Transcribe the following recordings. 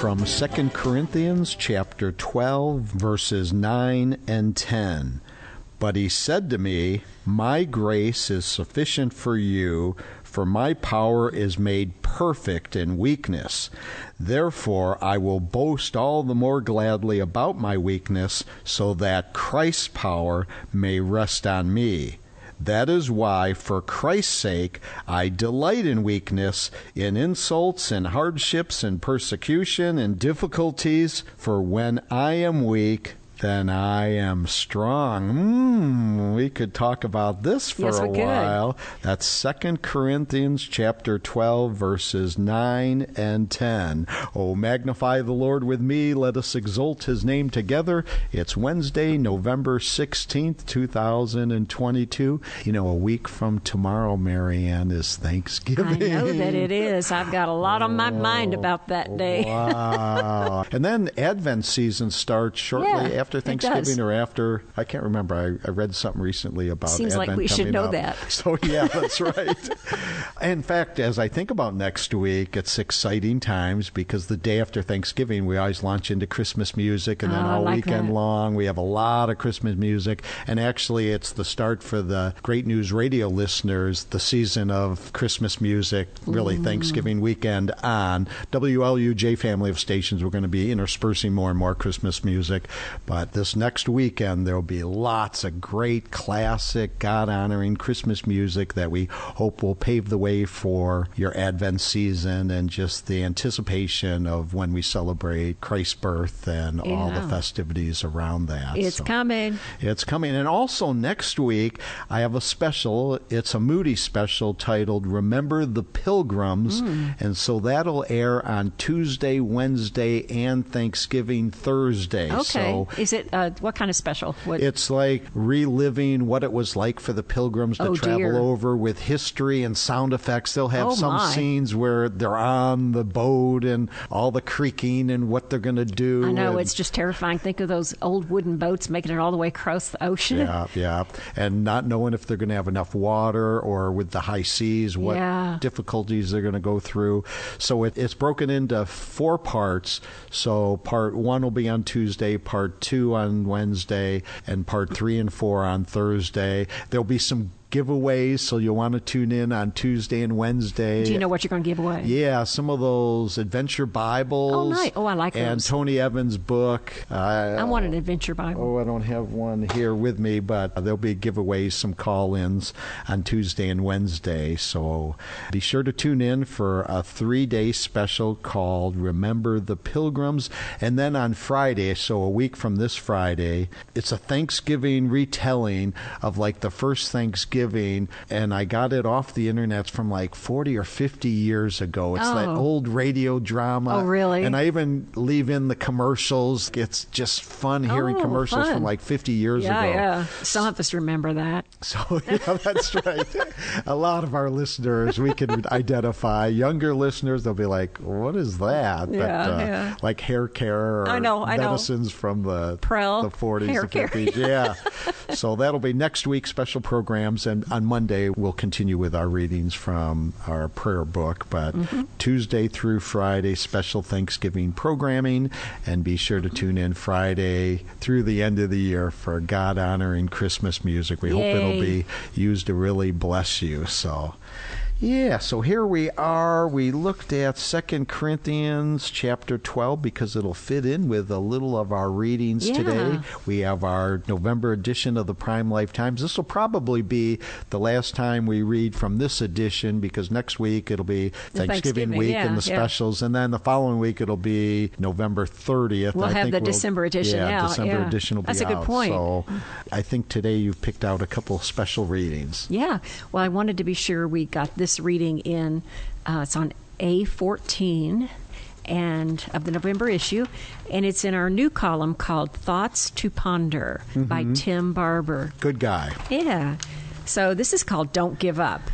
from 2 Corinthians chapter 12, verses 9 and 10. But he said to me, "My grace is sufficient for you, for my power is made perfect in weakness. Therefore I will boast all the more gladly about my weakness, so that Christ's power may rest on me. That is why, for Christ's sake, I delight in weakness, in insults, in hardships, in persecution, in difficulties. For when I am weak, then I am strong." We could talk about this for a while. That's 2 Corinthians chapter 12, verses 9 and 10. Oh, magnify the Lord with me. Let us exalt his name together. It's Wednesday, November 16th, 2022. You know, a week from tomorrow, Marianne, is Thanksgiving. I know that it is. I've got a lot on my mind about that day. Wow. And then Advent season starts shortly after Thanksgiving or after, I can't remember. I read something recently about Seems Advent like we should know up. that. So, yeah, that's right. In fact, as I think about next week, it's exciting times because the day after Thanksgiving, we always launch into Christmas music, and then all weekend long, we have a lot of Christmas music. And actually, it's the start for the Great News Radio listeners, the season of Christmas music, really Thanksgiving weekend on. WLUJ family of stations, we're going to be interspersing more and more Christmas music. But this next weekend, there will be lots of great classic, God-honoring Christmas music that we hope will pave the way for your Advent season and just the anticipation of when we celebrate Christ's birth and all the festivities around that. It's coming. It's coming. And also next week, I have a special. It's a Moody special titled Remember the Pilgrims. And so that'll air on Tuesday, Wednesday, and Thanksgiving Thursday. Okay. So is it, what kind of special? It's like reliving what it was like for the Pilgrims to travel over with history and sound effects. They'll have some scenes where they're on the boat and all the creaking and what they're going to do. I know, it's just terrifying. Think of those old wooden boats making it all the way across the ocean. Yeah. And not knowing if they're going to have enough water or with the high seas, what difficulties they're going to go through. So it's broken into 4 parts. So part 1 will be on Tuesday, part 2 on Wednesday, and part 3 and 4 on Thursday. There'll be some giveaways, so you'll want to tune in on Tuesday and Wednesday. Do you know what you're going to give away? Yeah, some of those adventure Bibles. Oh, nice. Oh, I like those. And Tony Evans' book. I want an adventure Bible. Oh, I don't have one here with me, but there'll be giveaways, some call-ins on Tuesday and Wednesday. So be sure to tune in for a 3-day special called Remember the Pilgrims. And then on Friday, so a week from this Friday, it's a Thanksgiving retelling of like the first Thanksgiving, and I got it off the internet from like 40 or 50 years ago. It's that old radio drama. Oh, really? And I even leave in the commercials. It's just fun hearing commercials from like 50 years ago. Yeah. Some of us remember that. So, yeah, that's right. A lot of our listeners we can identify. Younger listeners, they'll be like, what is that? But, like hair care or medicines from the Prel, the 40s hair and 50s. care. Yeah. So that'll be next week's special programs. And on Monday, we'll continue with our readings from our prayer book. But Tuesday through Friday, special Thanksgiving programming. And be sure to tune in Friday through the end of the year for God-honoring Christmas music. We hope it'll be used to really bless you. So, yeah, so here we are. We looked at 2 Corinthians chapter 12 because it'll fit in with a little of our readings today. We have our November edition of the Prime Life Times. This will probably be the last time we read from this edition because next week it'll be Thanksgiving week and the specials. And then the following week it'll be November 30th. We'll have the December edition out. December edition will be out. That's a good point. So I think today you've picked out a couple of special readings. Yeah. Well, I wanted to be sure we got this reading in. It's on A14 and of the November issue, and it's in our new column called Thoughts to Ponder by Tim Barber. Good guy. Yeah. So this is called Don't Give Up.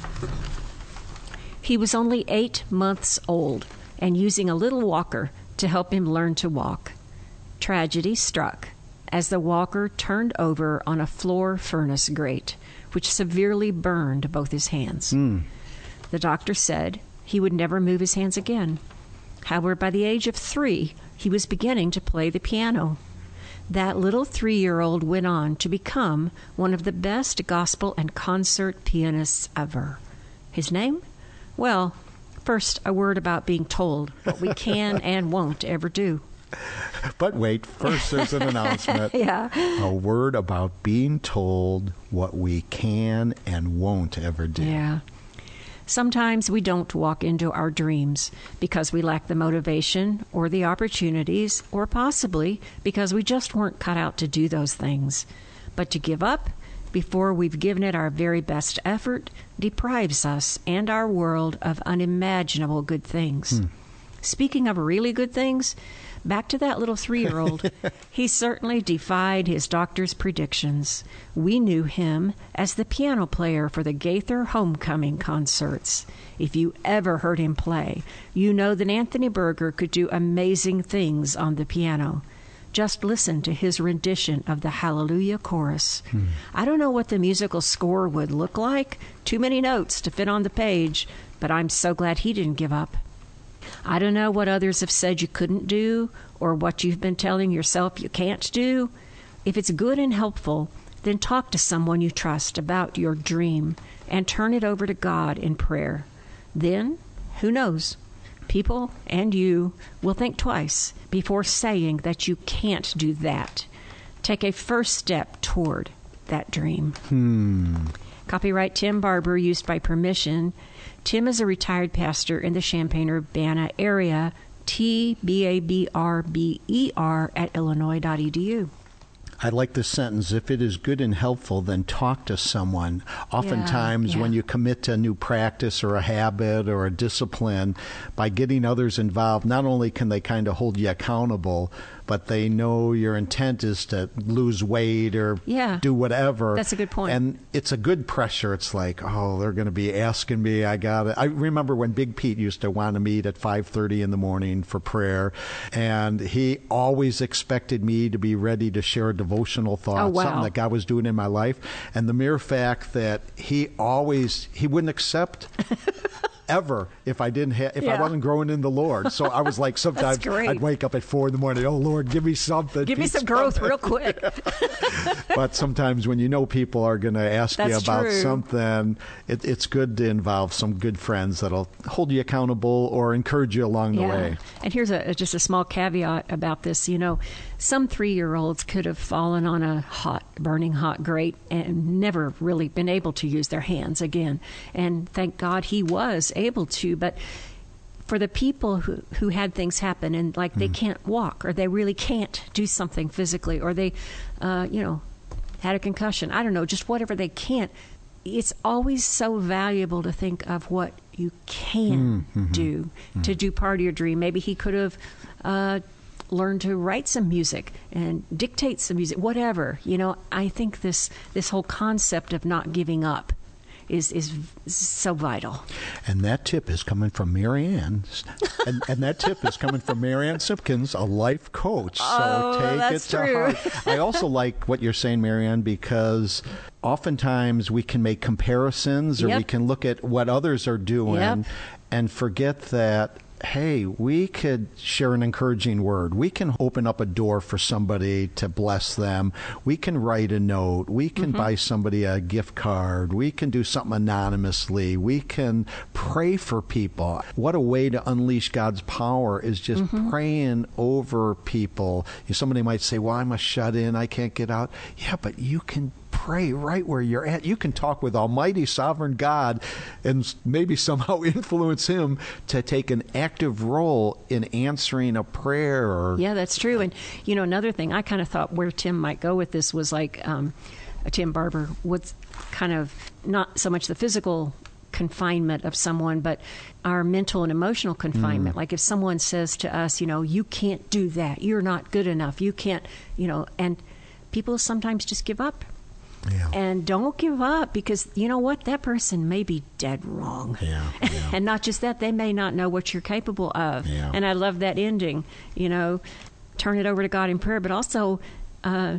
He was only 8 months old and using a little walker to help him learn to walk. Tragedy struck as the walker turned over on a floor furnace grate, which severely burned both his hands. The doctor said he would never move his hands again. However, by the age of 3, he was beginning to play the piano. That little 3-year-old went on to become one of the best gospel and concert pianists ever. His name? Well, first, a word about being told what we can and won't ever do. But wait, first there's an announcement. Yeah. A word about being told what we can and won't ever do. Yeah. Sometimes we don't walk into our dreams because we lack the motivation or the opportunities, or possibly because we just weren't cut out to do those things. But to give up before we've given it our very best effort deprives us and our world of unimaginable good things. Speaking of really good things, back to that little 3-year-old. He certainly defied his doctor's predictions. We knew him as the piano player for the Gaither Homecoming concerts. If you ever heard him play, you know that Anthony Berger could do amazing things on the piano. Just listen to his rendition of the Hallelujah Chorus. I don't know what the musical score would look like. Too many notes to fit on the page, but I'm so glad he didn't give up. I don't know what others have said you couldn't do, or what you've been telling yourself you can't do. If it's good and helpful, then talk to someone you trust about your dream and turn it over to God in prayer. Then, who knows, people and you will think twice before saying that you can't do that. Take a first step toward that dream. Copyright Tim Barber, used by permission. Tim is a retired pastor in the Champaign-Urbana area, TBABRBER at illinois.edu. I like this sentence. If it is good and helpful, then talk to someone. Oftentimes, when you commit to a new practice or a habit or a discipline, by getting others involved, not only can they kind of hold you accountable, but they know your intent is to lose weight or do whatever. That's a good point. And it's a good pressure. It's like, oh, they're going to be asking me. I got it. I remember when Big Pete used to want to meet at 5:30 in the morning for prayer, and he always expected me to be ready to share a devotional thought, something that God was doing in my life. And the mere fact that he wouldn't accept ever if I didn't I wasn't growing in the Lord. So I was like, sometimes I'd wake up at 4 in the morning. Oh Lord, give me something. Give me some growth real quick. But sometimes when you know people are going to ask you about something, it's good to involve some good friends that'll hold you accountable or encourage you along the way. And here's just a small caveat about this. You know, some 3-year-olds could have fallen on a burning hot grate and never really been able to use their hands again. And thank God he was able to. But for the people who had things happen and like they can't walk, or they really can't do something physically, or they, had a concussion, I don't know, just whatever they can't, it's always so valuable to think of what you can do to do part of your dream. Maybe he could have learned to write some music and dictate some music, whatever. You know, I think this whole concept of not giving up is so vital. And that tip is coming from Marianne. and that tip is coming from Marianne Simpkins, a life coach. So take it to heart. I also like what you're saying, Marianne, because oftentimes we can make comparisons or we can look at what others are doing and forget that, hey, we could share an encouraging word. We can open up a door for somebody to bless them. We can write a note. We can buy somebody a gift card. We can do something anonymously. We can pray for people. What a way to unleash God's power is just praying over people. Somebody might say, well, I'm a shut-in. I can't get out. Yeah, but you can pray right where you're at. You can talk with Almighty Sovereign God and maybe somehow influence Him to take an active role in answering a prayer. Yeah, that's true. And, you know, another thing, I kind of thought where Tim might go with this was like Tim Barber would kind of not so much the physical confinement of someone, but our mental and emotional confinement. Like if someone says to us, you know, you can't do that. You're not good enough. You can't, you know, and people sometimes just give up. Yeah. And don't give up, because you know what? That person may be dead wrong. Yeah. And not just that, they may not know what you're capable of. Yeah. And I love that ending, you know, turn it over to God in prayer, but also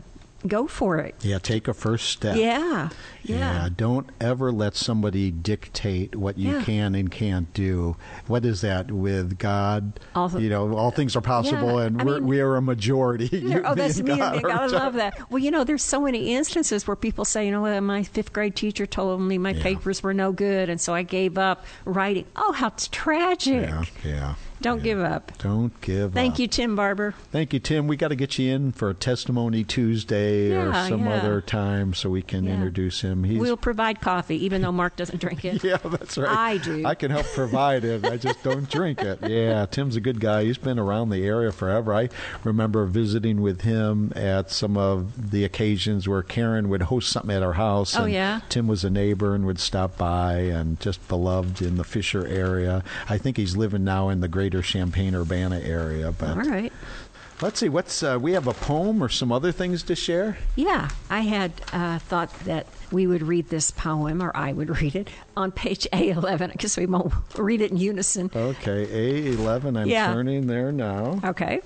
go for it. Yeah, take a first step. Yeah. Don't ever let somebody dictate what you can and can't do. What is that with God? All things are possible, and we are a majority. That's me. I love that. Well, there's so many instances where people say, my fifth grade teacher told me my papers were no good, and so I gave up writing. Oh, how tragic. Yeah. Don't give up. Don't give up. Thank you, Tim Barber. Thank you, Tim. We got to get you in for a Testimony Tuesday or some other time so we can introduce him. We'll provide coffee, even though Mark doesn't drink it. Yeah, that's right. I do. I can help provide it. I just don't drink it. Yeah, Tim's a good guy. He's been around the area forever. I remember visiting with him at some of the occasions where Karen would host something at our house. Oh, yeah? Tim was a neighbor and would stop by, and just beloved in the Fisher area. I think he's living now in the greater Champaign-Urbana area. But all right. Let's see. We have a poem or some other things to share? Yeah. I had thought that we would read this poem, or I would read it, on page A11, because we won't read it in unison. Okay. A11. I'm turning there now. Okay.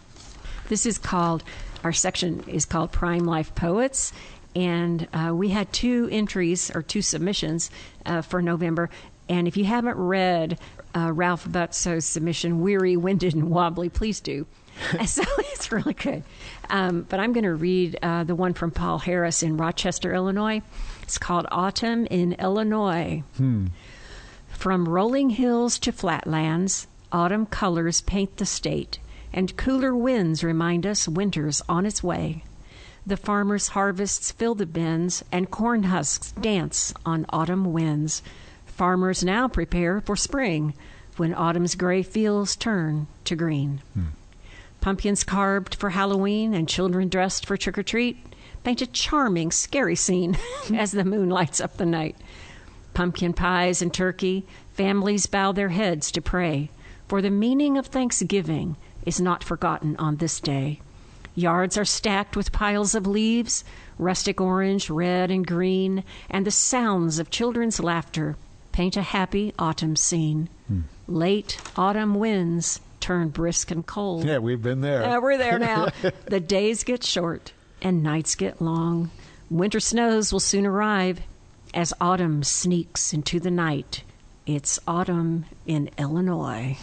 Our section is called Prime Life Poets, and we had 2 entries, or 2 submissions for November. And if you haven't read Ralph Butzo's submission, Weary, Winded, and Wobbly, please do. So it's really good. But I'm going to read the one from Paul Harris in Rochester, Illinois. It's called Autumn in Illinois. From rolling hills to flatlands, autumn colors paint the state, and cooler winds remind us winter's on its way. The farmers' harvests fill the bins, and corn husks dance on autumn winds. Farmers now prepare for spring, when autumn's gray fields turn to green. Pumpkins carved for Halloween and children dressed for trick-or-treat paint a charming, scary scene as the moon lights up the night. Pumpkin pies and turkey, families bow their heads to pray, for the meaning of Thanksgiving is not forgotten on this day. Yards are stacked with piles of leaves, rustic orange, red, and green, and the sounds of children's laughter paint a happy autumn scene. Late autumn winds turn brisk and cold. Yeah, we've been there. We're there now. The days get short and nights get long. Winter snows will soon arrive as autumn sneaks into the night. It's autumn in Illinois.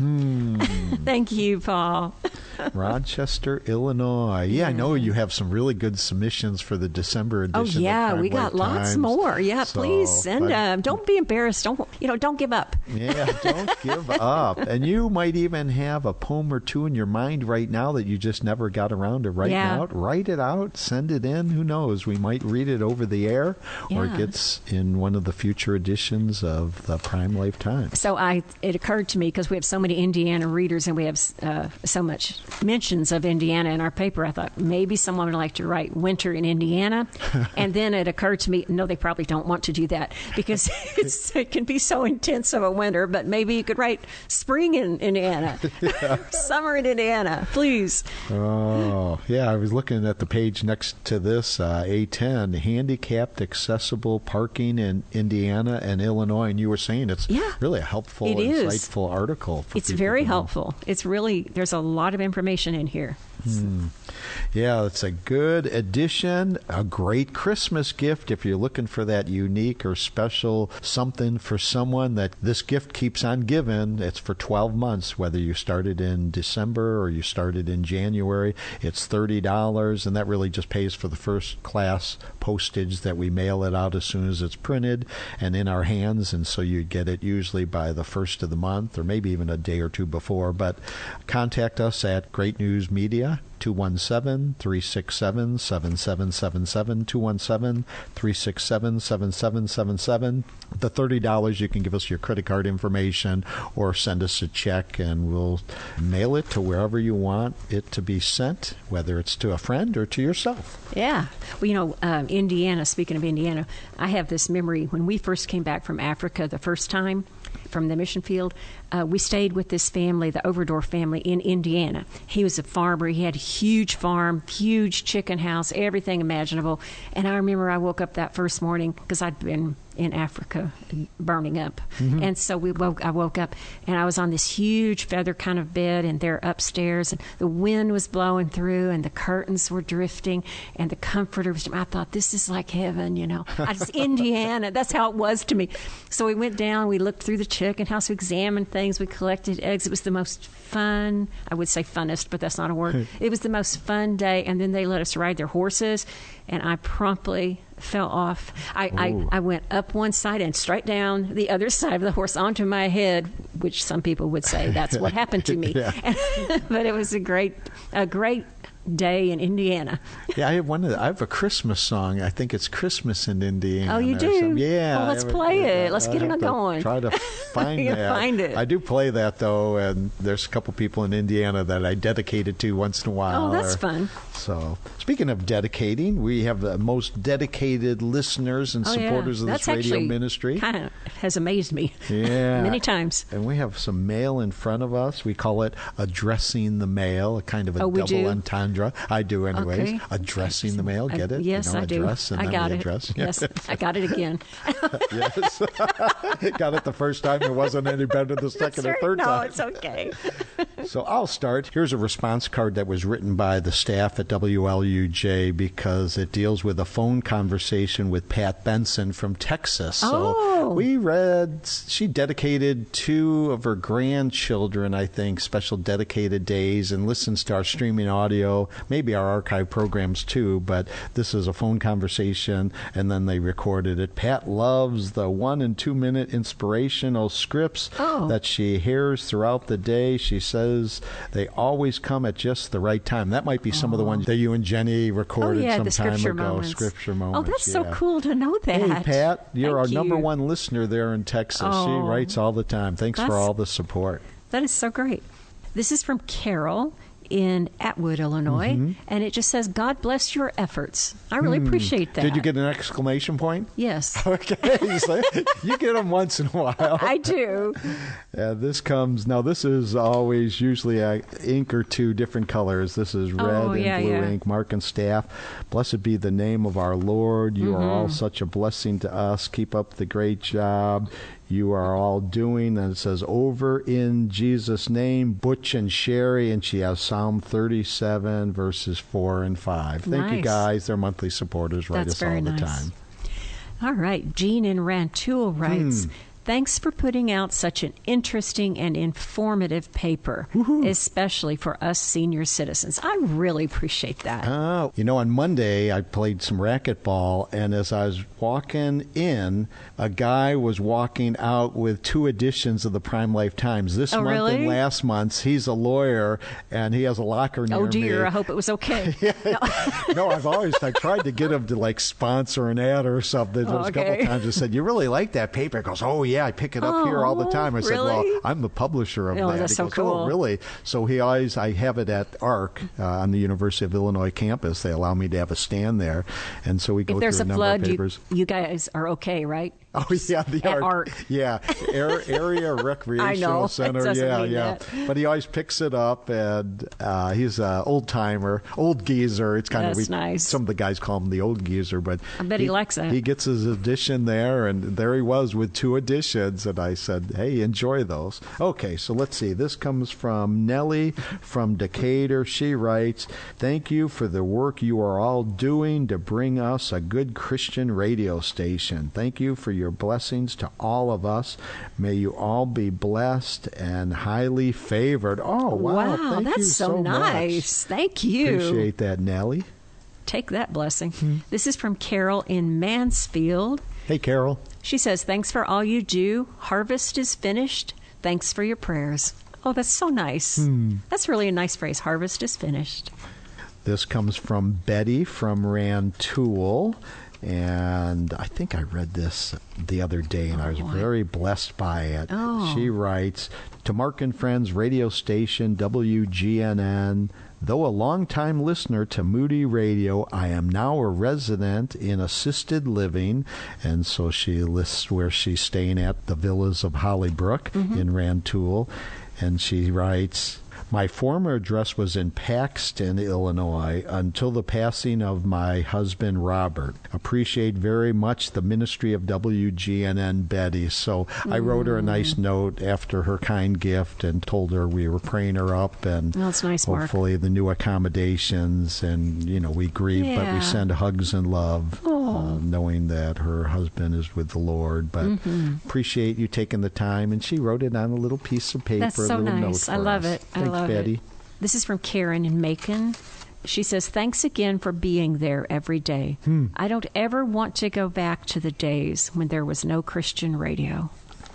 Thank you, Paul. Rochester, Illinois. Yeah, I know you have some really good submissions for the December edition. Oh, yeah, we got lots more. Yeah, so, please send them. Don't be embarrassed. Don't give up. Yeah, don't give up. And you might even have a poem or 2 in your mind right now that you just never got around to writing out. Write it out. Send it in. Who knows? We might read it over the air, or it gets in one of the future editions of the Prime Life Times. So it occurred to me, because we have so many Indiana readers and we have so much mentions of Indiana in our paper, I thought maybe someone would like to write winter in Indiana. And then it occurred to me, no, they probably don't want to do that, because it can be so intense of a winter, but maybe you could write spring in Indiana, summer in Indiana, please. Oh, yeah, I was looking at the page next to this, A10, handicapped accessible parking in Indiana and Illinois, and you were saying it's really a helpful, insightful article. It's very helpful. It's really, there's a lot of information in here. Yeah, it's a good addition, a great Christmas gift if you're looking for that unique or special something for someone that this gift keeps on giving. It's for 12 months, whether you started in December or you started in January. It's $30, and that really just pays for the first class postage that we mail it out as soon as it's printed and in our hands, and so you get it usually by the first of the month or maybe even a day or 2 before. But contact us at Great News Media, 217-367-7777, 217-367-7777. The $30, you can give us your credit card information or send us a check, and we'll mail it to wherever you want it to be sent, whether it's to a friend or to yourself. Yeah. Well, Indiana, speaking of Indiana, I have this memory when we first came back from Africa the first time. from the mission field, we stayed with this family, the Overdorf family in Indiana. He was a farmer. He had a huge farm, huge chicken house, everything imaginable. And I remember I woke up that first morning because I'd been in Africa burning up. Mm-hmm. And so I woke up and I was on this huge feather kind of bed, and they're upstairs, and the wind was blowing through and the curtains were drifting and the comforter was, I thought, this is like heaven, It's Indiana. That's how it was to me. So we went down, we looked through the chicken house, we examined things, we collected eggs. It was the most fun, I would say funnest, but that's not a word. It was the most fun day. And then they let us ride their horses, and I promptly fell off. I went up one side and straight down the other side of the horse onto my head, which some people would say that's what happened to me. But it was a great day in Indiana. Yeah, I have a Christmas song. I think it's Christmas in Indiana. Oh, you do? Yeah. Well, let's play it. Let's get it going. Try to find that. Find it. I do play that, though, and there's a couple people in Indiana that I dedicate it to once in a while. Oh, that's fun. So, speaking of dedicating, we have the most dedicated listeners and supporters of this radio ministry. Kind of has amazed me. Yeah. Many times. And we have some mail in front of us. We call it addressing the mail, a kind of a double entendre. I do, anyways. Okay. Addressing the mail. Get it? Yes, I do. Address and I then got the it. Address. Yes, I got it again. Yes. Got it the first time. It wasn't any better the second or third time. No, it's okay. So I'll start. Here's a response card that was written by the staff at WLUJ because it deals with a phone conversation with Pat Benson from Texas. So we read, she dedicated 2 of her grandchildren, I think, special dedicated days, and listens to our streaming audio, maybe our archive programs too, but this is a phone conversation, and then they recorded it. Pat loves the 1 and 2 minute inspirational scripts that she hears throughout the day. She says they always come at just the right time. That might be some of the ones that you and Jenny recorded some time ago. Scripture moments. Oh, that's so cool to know that. Hey, Pat, you're our number one listener there in Texas. She writes all the time. Thanks for all the support. That is so great. This is from Carol in Atwood, Illinois, and it just says, God bless your efforts. I really appreciate that. Did you get an exclamation point? Yes. Okay. You get them once in a while. I do. This is always usually an ink or 2 different colors. This is red and blue ink, Mark and staff. Blessed be the name of our Lord. You are all such a blessing to us. Keep up the great job you are all doing. And it says, over in Jesus' name, Butch and Sherry, and she has Psalm 37, verses 4 and 5. Thank you, guys. They're monthly supporters. Write us all the time. All right. Jean in Rantoul writes, thanks for putting out such an interesting and informative paper, especially for us senior citizens. I really appreciate that. On Monday, I played some racquetball, and as I was walking in, a guy was walking out with 2 editions of the Prime Life Times. This month and last month. He's a lawyer, and he has a locker near me. Oh, dear. I hope it was okay. No, I tried to get him to, sponsor an ad or something. There was a couple times I said, you really like that paper? He goes, oh, yeah, I pick it up here all the time. I said, well, I'm the publisher of that. That's he so goes, cool. Oh, really? So I have it at ARC on the University of Illinois campus. They allow me to have a stand there. And so we go through a number of papers. You guys are okay, right? Oh, yeah, the ARC. Yeah, Area Recreational Center. Yeah. But he always picks it up, and he's an old-timer, old geezer. It's kind of nice. Some of the guys call him the old geezer, but I bet he likes that. He gets his edition there, and there he was with 2 editions, and I said, hey, enjoy those. Okay, so let's see. This comes from Nellie from Decatur. She writes, thank you for the work you are all doing to bring us a good Christian radio station. Thank you for your blessings to all of us. May you all be blessed and highly favored. Oh, wow. Thank that's you so nice. Much. Thank you. Appreciate that, Nellie. Take that blessing. This is from Carol in Mansfield. Hey, Carol. She says, thanks for all you do. Harvest is finished. Thanks for your prayers. Oh, that's so nice. That's really a nice phrase. Harvest is finished. This comes from Betty from Rantoul. And I think I read this the other day, and I was very blessed by it. She writes, to Mark and Friends radio station WGNN, Though a longtime listener to Moody Radio, I am now a resident in assisted living. And so she lists where she's staying at, the Villas of Hollybrook in Rantoul. And she writes, my former address was in Paxton, Illinois, until the passing of my husband, Robert. Appreciate very much the ministry of WGNN, Betty. So I wrote her a nice note after her kind gift and told her we were praying her up, and that's nice, hopefully Mark. The new accommodations, and, we grieve, but we send hugs and love, knowing that her husband is with the Lord. But appreciate you taking the time, and she wrote it on a little piece of paper. That's so a little nice. note I for love us. it. Thanks, I love Betty. it. This is from Karen in Macon. She says, thanks again for being there every day. I don't ever want to go back to the days when there was no Christian radio.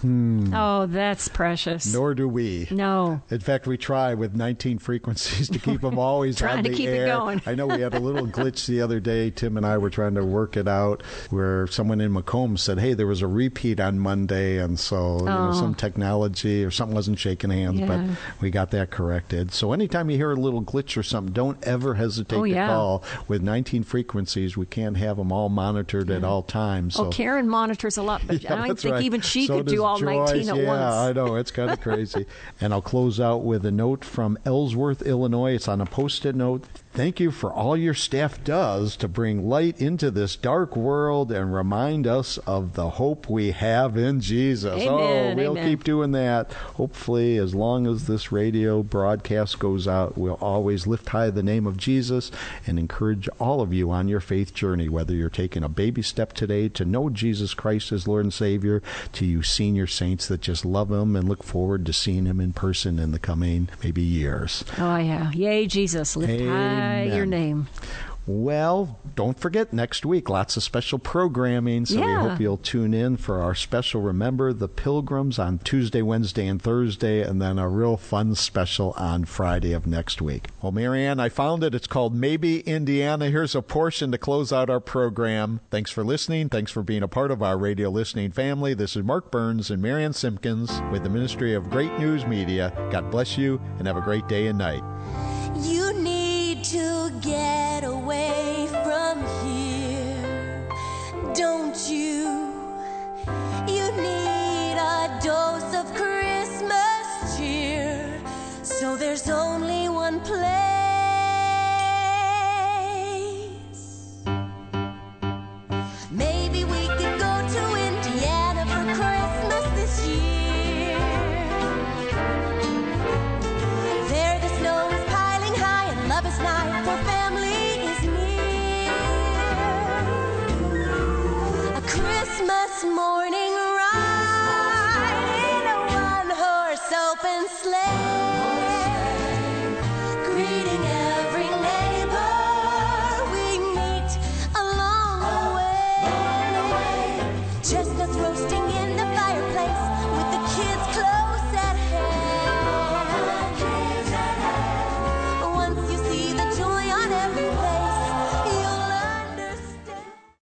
Oh, that's precious. Nor do we. No. In fact, we try with 19 frequencies to keep them always trying on the to keep air. It going. I know we had a little glitch the other day. Tim and I were trying to work it out where someone in Macomb said, hey, there was a repeat on Monday, and so some technology or something wasn't shaking hands, but we got that corrected. So anytime you hear a little glitch or something, don't ever hesitate to call. With 19 frequencies, we can't have them all monitored at all times. So. Karen monitors a lot, but I don't think even she could do all 19 at once. Yeah, I know. It's kind of crazy. And I'll close out with a note from Ellsworth, Illinois. It's on a Post-it note. Thank you for all your staff does to bring light into this dark world and remind us of the hope we have in Jesus. Amen, we'll amen. keep doing that. Hopefully, as long as this radio broadcast goes out, we'll always lift high the name of Jesus and encourage all of you on your faith journey, whether you're taking a baby step today to know Jesus Christ as Lord and Savior, to you senior saints that just love Him and look forward to seeing Him in person in the coming maybe years. Oh, yeah. Yay, Jesus. Lift high your name. Well, don't forget, next week, lots of special programming, so we hope you'll tune in for our special Remember the Pilgrims on Tuesday, Wednesday, and Thursday, and then a real fun special on Friday of next week. Well, Marianne, I found it. It's called Maybe Indiana. Here's a portion to close out our program. Thanks for listening. Thanks for being a part of our radio listening family. This is Mark Burns and Marianne Simpkins with the Ministry of Great News Media. God bless you, and have a great day and night. You need to get away from here, don't you? You need a dose of Christmas cheer, so there's only one place. Maybe we could go to Indiana for Christmas this year. There the snow is piling high and love is nigh, for family is near. A Christmas morning